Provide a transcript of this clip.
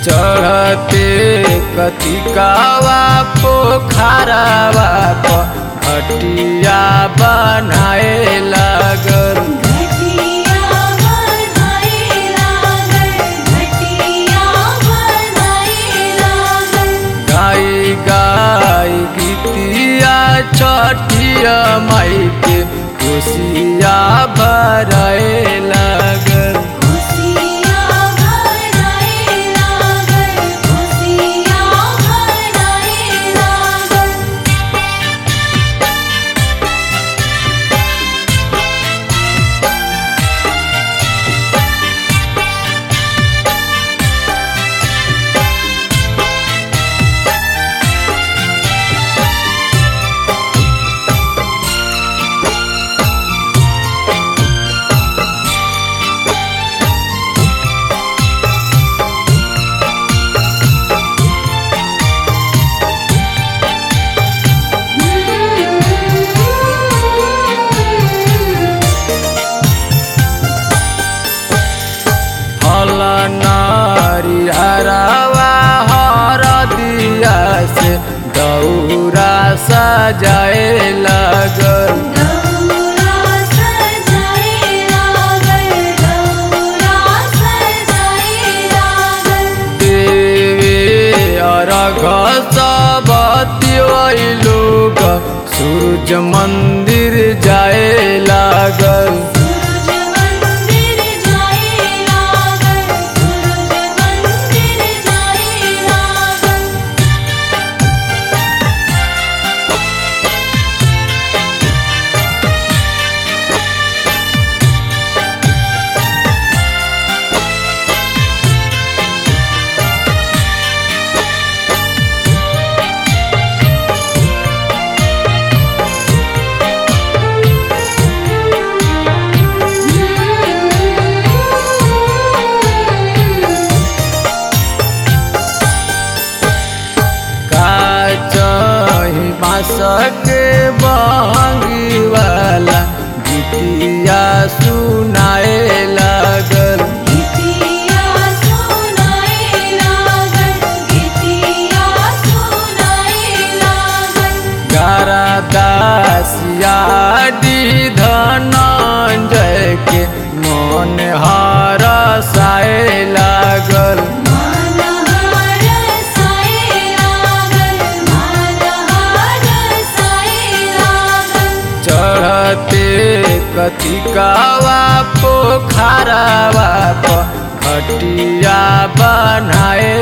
चढ़ते कतिकावा पोखरावा घटिया बनाए लागल। गाई गाई गीतिया छठिया माई के खुशिया भराए लागल। नारी हरावा हर दिया से दौरा सजाए लागल। देवे अर्घ सब लोग सूरज मंदिर जाए लागल। सके बहंगी वाला गीतिया सुनाए लागल। गारा दासिया दी धनंजय के मन हरसाए लागल। चढ़ते कतिकावा पोखरावा घटिया बनाए